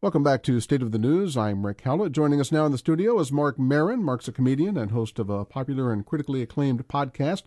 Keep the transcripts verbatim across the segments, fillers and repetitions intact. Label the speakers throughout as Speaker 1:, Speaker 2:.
Speaker 1: Welcome back to State of the News. I'm Rick Howlett. Joining us now in the studio is Marc Maron. Marc's a comedian and host of a popular and critically acclaimed podcast,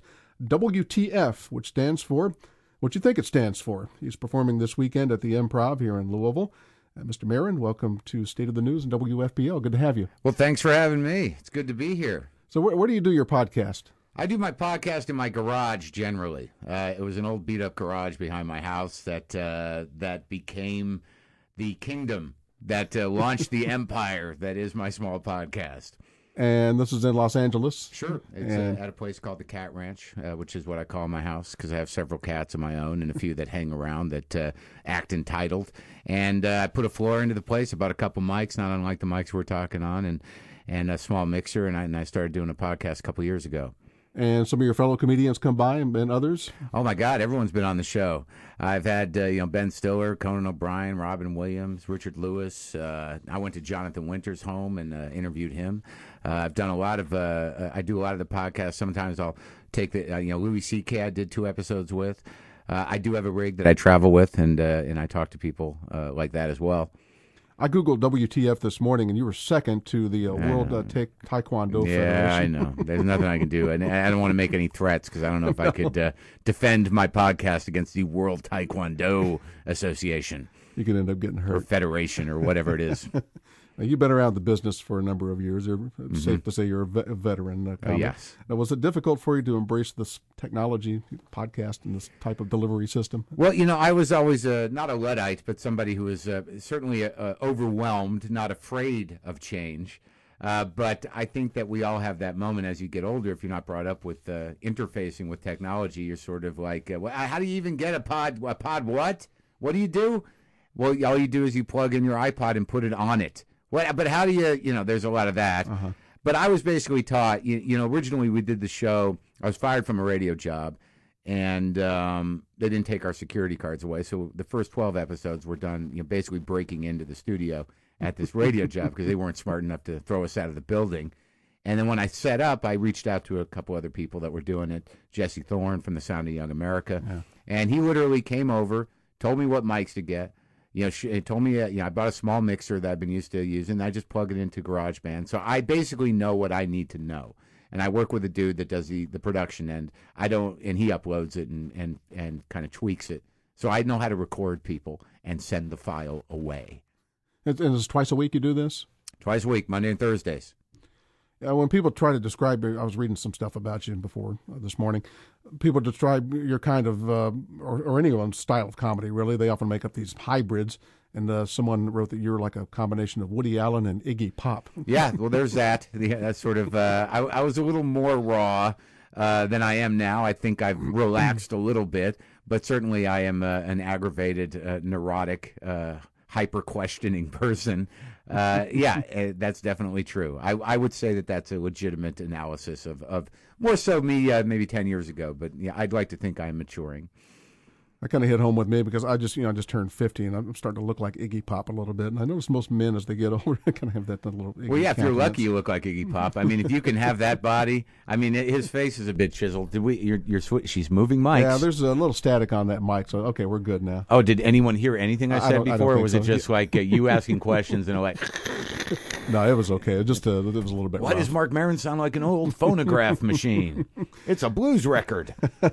Speaker 1: W T F, which stands for what you think it stands for. He's performing this weekend at the Improv here in Louisville. Uh, Mister Maron, welcome to State of the News and W F P L. Good to have you.
Speaker 2: Well, thanks for having me. It's good to be here.
Speaker 1: So where, where do you do your podcast?
Speaker 2: I do my podcast in my garage generally. Uh, it was an old beat-up garage behind my house that uh, that became the kingdom that uh, launched the empire that is my small podcast.
Speaker 1: And this is in Los Angeles?
Speaker 2: Sure. It's
Speaker 1: and...
Speaker 2: uh, at a place called the Cat Ranch, uh, which is what I call my house because I have several cats of my own and a few that hang around that uh, act entitled. And uh, I put a floor into the place, about a couple mics, not unlike the mics we're talking on, and, and a small mixer, and I, and I started doing a podcast a couple years ago.
Speaker 1: And some of your fellow comedians come by and, and others?
Speaker 2: Oh, my God. Everyone's been on the show. I've had, uh, you know, Ben Stiller, Conan O'Brien, Robin Williams, Richard Lewis. Uh, I went to Jonathan Winter's home and uh, interviewed him. Uh, I've done a lot of, uh, I do a lot of the podcasts. Sometimes I'll take the, uh, you know, Louis C K I did two episodes with. Uh, I do have a rig that I travel with, and, uh, and I talk to people uh, like that as well.
Speaker 1: I Googled W T F this morning, and you were second to the uh, World uh, ta- Taekwondo
Speaker 2: yeah,
Speaker 1: Federation.
Speaker 2: Yeah, I know. There's nothing I can do. And I don't want to make any threats because I don't know if I could uh, defend my podcast against the World Taekwondo Association.
Speaker 1: You could end up getting hurt.
Speaker 2: Or Federation or whatever it is.
Speaker 1: You've been around the business for a number of years. It's mm-hmm. safe to say you're a, ve- a veteran. Uh,
Speaker 2: oh, yes.
Speaker 1: Now, was it difficult for you to embrace this technology, podcast, and this type of delivery system?
Speaker 2: Well, you know, I was always uh, not a Luddite, but somebody who was uh, certainly uh, overwhelmed, not afraid of change. Uh, but I think that we all have that moment as you get older. If you're not brought up with uh, interfacing with technology, you're sort of like, uh, well, how do you even get a pod? A pod what? What do you do? Well, all you do is you plug in your iPod and put it on it. What, but how do you, you know, there's a lot of that. Uh-huh. But I was basically taught, you, you know, originally we did the show, I was fired from a radio job, and um, they didn't take our security cards away. So the first twelve episodes were done, you know, basically breaking into the studio at this radio job because they weren't smart enough to throw us out of the building. And then when I set up, I reached out to a couple other people that were doing it, Jesse Thorne from The Sound of Young America. Yeah. And he literally came over, told me what mics to get. You know, she told me, uh, you know, I bought a small mixer that I've been used to using. I just plug it into GarageBand. So I basically know what I need to know. And I work with a dude that does the, the production end. I don't, and he uploads it and, and, and kind of tweaks it. So I know how to record people and send the file away.
Speaker 1: And it's twice a week you do this?
Speaker 2: Twice a week, Monday and Thursdays.
Speaker 1: Uh, when people try to describe, I was reading some stuff about you before uh, this morning. People describe your kind of, uh, or, or anyone's style of comedy, really. They often make up these hybrids. And uh, someone wrote that you're like a combination of Woody Allen and Iggy Pop. Yeah,
Speaker 2: well, there's that. That's sort of, uh, I, I was a little more raw uh, than I am now. I think I've relaxed a little bit. But certainly I am uh, an aggravated, uh, neurotic, uh, hyper-questioning person. Uh, yeah, uh, that's definitely true. I, I would say that that's a legitimate analysis of, of more so me uh, maybe ten years ago, but yeah, I'd like to think I'm maturing.
Speaker 1: That kind of hit home with me because I just, you know, I just turned fifty and I'm starting to look like Iggy Pop a little bit. And I notice most men as they get older, they kind of have that little Iggy
Speaker 2: Well, yeah, if you're
Speaker 1: countenance.
Speaker 2: lucky, you look like Iggy Pop. I mean, if you can have that body, I mean, his face is a bit chiseled. Did we? You're, you're sw- she's moving mics.
Speaker 1: Yeah, there's a little static on that mic, so okay, we're good now.
Speaker 2: Oh, did anyone hear anything I said
Speaker 1: I
Speaker 2: before,
Speaker 1: I
Speaker 2: or was
Speaker 1: so.
Speaker 2: it just like uh, you asking questions and like?
Speaker 1: No, it was okay. It just uh, it was a little bit.
Speaker 2: Why
Speaker 1: rough.
Speaker 2: does Marc Maron sound like an old phonograph machine? It's a blues record.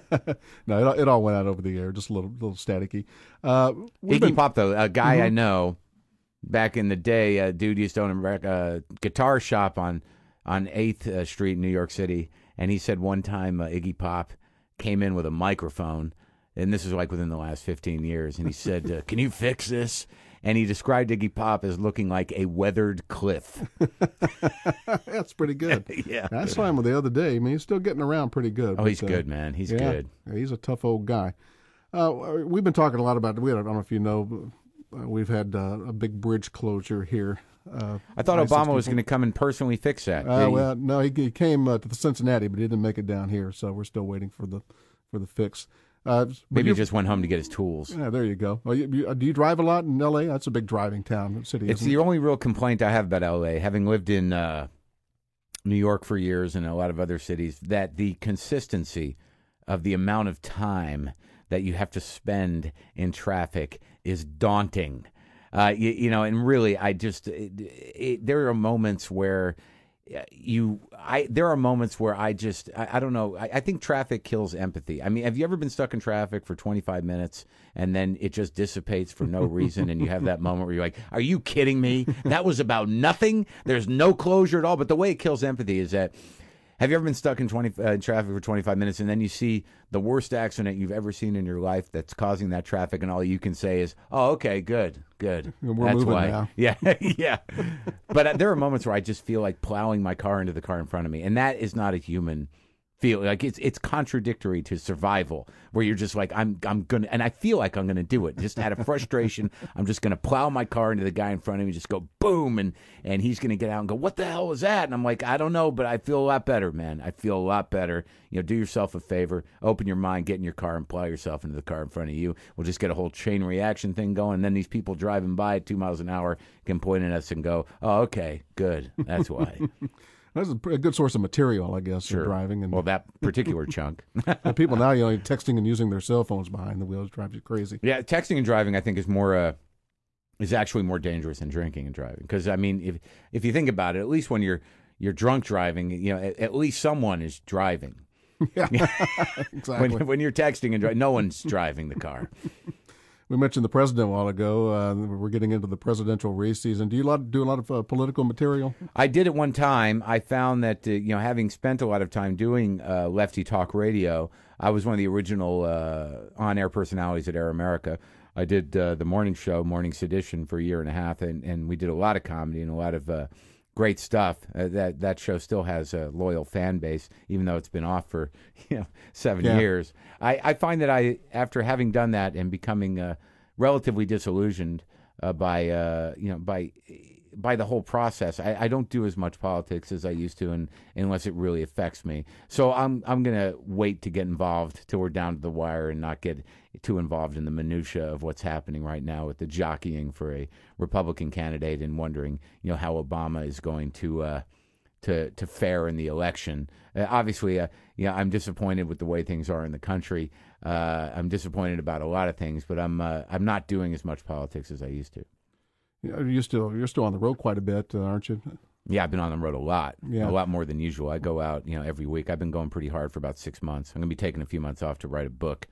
Speaker 1: No, it, it all went out over the air, just a little little staticky. Uh,
Speaker 2: Iggy
Speaker 1: been...
Speaker 2: Pop, though, a guy
Speaker 1: mm-hmm.
Speaker 2: I know back in the day, a dude used to own a uh, guitar shop on on eighth uh, Street in New York City, and he said one time uh, Iggy Pop came in with a microphone, and this is like within the last fifteen years, and he said, uh, "Can you fix this?" And he described Iggy Pop as looking like a weathered cliff.
Speaker 1: That's pretty good.
Speaker 2: Yeah.
Speaker 1: I saw him the other day. I mean, he's still getting around pretty good.
Speaker 2: Oh,
Speaker 1: but,
Speaker 2: he's uh, good, man. He's
Speaker 1: yeah,
Speaker 2: good.
Speaker 1: Yeah, he's a tough old guy. Uh, we've been talking a lot about, we, I don't know if you know, uh, we've had uh, a big bridge closure here. Uh,
Speaker 2: I thought Obama was going to come and personally fix that.
Speaker 1: Uh, well, no, he, he came uh, to the Cincinnati, but he didn't make it down here, so we're still waiting for the for the fix. Uh,
Speaker 2: Maybe he just went home to get his tools.
Speaker 1: Yeah, there you go. Well, you, you, do you drive a lot in L A? That's a big driving town, city.
Speaker 2: It's the only real complaint I have about L A, having lived in uh, New York for years and a lot of other cities, that the consistency of the amount of time that you have to spend in traffic is daunting. Uh, you, you know, and really, I just it, it, there are moments where you, I there are moments where I just, I, I don't know. I, I think traffic kills empathy. I mean, have you ever been stuck in traffic for twenty-five minutes and then it just dissipates for no reason, and you have that moment where you're like, "Are you kidding me? That was about nothing. There's no closure at all." But the way it kills empathy is that. Have you ever been stuck in twenty uh, traffic for twenty-five minutes, and then you see the worst accident you've ever seen in your life that's causing that traffic, and all you can say is, "Oh, okay, good, good."
Speaker 1: We're
Speaker 2: that's
Speaker 1: moving
Speaker 2: why.
Speaker 1: now.
Speaker 2: Yeah, yeah. But uh, there are moments where I just feel like plowing my car into the car in front of me, and that is not a human feeling. Like it's it's contradictory to survival, where you're just like, I'm I'm gonna, and I feel like I'm gonna do it. Just out of frustration, I'm just gonna plow my car into the guy in front of me, just go boom, and and he's gonna get out and go, "What the hell was that?" And I'm like, I don't know, but I feel a lot better, man. I feel a lot better. You know, do yourself a favor, open your mind, get in your car, and plow yourself into the car in front of you. We'll just get a whole chain reaction thing going. And then these people driving by at two miles an hour can point at us and go, "Oh, okay, good. That's why."
Speaker 1: That's a pretty good source of material, I guess,
Speaker 2: Sure.
Speaker 1: for driving. And
Speaker 2: Well, that particular chunk.
Speaker 1: and people now, you know, texting and using their cell phones behind the wheels drives you crazy.
Speaker 2: Yeah, texting and driving, I think, is more uh, is actually more dangerous than drinking and driving. Because I mean, if if you think about it, at least when you're you're drunk driving, you know, at, at least someone is driving.
Speaker 1: Yeah, exactly.
Speaker 2: When when you're texting and driving, no one's driving the car.
Speaker 1: We mentioned the president a while ago. Uh, we're getting into the presidential race season. Do you lot, do a lot of uh, political material?
Speaker 2: I did at one time. I found that, uh, you know, having spent a lot of time doing uh, Lefty Talk Radio, I was one of the original uh, on-air personalities at Air America. I did uh, the morning show, Morning Sedition, for a year and a half, and, and we did a lot of comedy and a lot of uh, great stuff. Uh, that that show still has a loyal fan base, even though it's been off for you know seven
Speaker 1: Yeah.
Speaker 2: years. I, I find that I, after having done that and becoming uh, relatively disillusioned uh, by uh, you know by by the whole process, I, I don't do as much politics as I used to, and unless it really affects me. So I'm I'm gonna wait to get involved till we're down to the wire and not get too involved in the minutia of what's happening right now with the jockeying for a Republican candidate and wondering, you know, how Obama is going to uh, to to fare in the election. Uh, obviously, uh, you know, I'm disappointed with the way things are in the country. Uh, I'm disappointed about a lot of things, but I'm uh, I'm not doing as much politics as I used to.
Speaker 1: You know, you're still you're still on the road quite a bit, uh, aren't you?
Speaker 2: Yeah, I've been on the road a lot,
Speaker 1: Yeah.
Speaker 2: a lot more than usual. I go out, you know, every week. I've been going pretty hard for about six months. I'm going to be taking a few months off to write a book.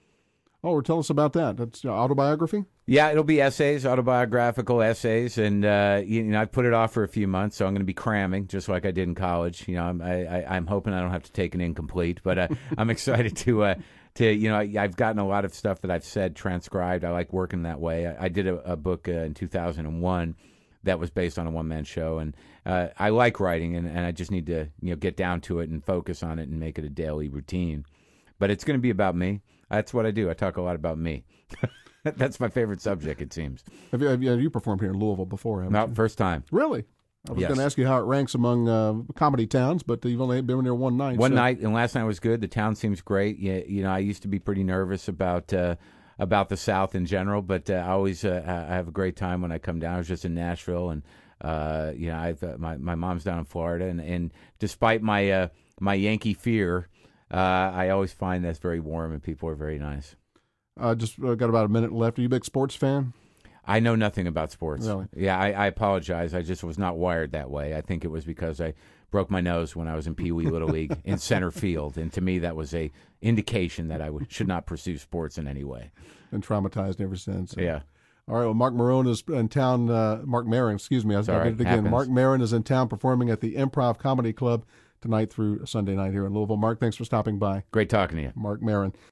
Speaker 1: Oh, well, tell us about that. That's uh, autobiography?
Speaker 2: Yeah, it'll be essays, autobiographical essays, and uh, you know, I've put it off for a few months, so I'm going to be cramming, just like I did in college. You know, I'm, I, I, I'm hoping I don't have to take an incomplete, but uh, I'm excited to, uh, to you know, I, I've gotten a lot of stuff that I've said transcribed. I like working that way. I, I did a, a book uh, in two thousand one that was based on a one-man show, and uh, I like writing, and, and I just need to, you know, get down to it and focus on it and make it a daily routine. But it's going to be about me. That's what I do. I talk a lot about me. That's my favorite subject, it seems.
Speaker 1: Have you, have you, have you performed here in Louisville before? haven't
Speaker 2: No,
Speaker 1: you?
Speaker 2: first time.
Speaker 1: Really? I was
Speaker 2: Yes.
Speaker 1: going to ask you how it ranks among uh, comedy towns, but you've only been there one night.
Speaker 2: One
Speaker 1: so-
Speaker 2: night, and last night was good. The town seems great. You, you know, I used to be pretty nervous about uh, about the South in general, but uh, I always uh, I have a great time when I come down. I was just in Nashville, and uh, you know, I've uh, my my mom's down in Florida, and, and despite my uh, my Yankee fear, uh, I always find that's very warm, and people are very nice.
Speaker 1: Uh, just uh, got about a minute left. Are you a big sports fan?
Speaker 2: I know nothing about sports.
Speaker 1: Really?
Speaker 2: Yeah, I, I apologize. I just was not wired that way. I think it was because I broke my nose when I was in Pee Wee Little League in center field, and to me that was a indication that I would, should not pursue sports in any way.
Speaker 1: Been traumatized ever since.
Speaker 2: Yeah.
Speaker 1: All right. Well, Mark Maron is in town. Uh, Mark Maron, excuse me. I, I
Speaker 2: Sorry,
Speaker 1: did it again.
Speaker 2: happens.
Speaker 1: Mark Maron is in town performing at the Improv Comedy Club tonight through Sunday night here in Louisville. Mark, thanks for stopping by.
Speaker 2: Great talking to you.
Speaker 1: Mark Maron.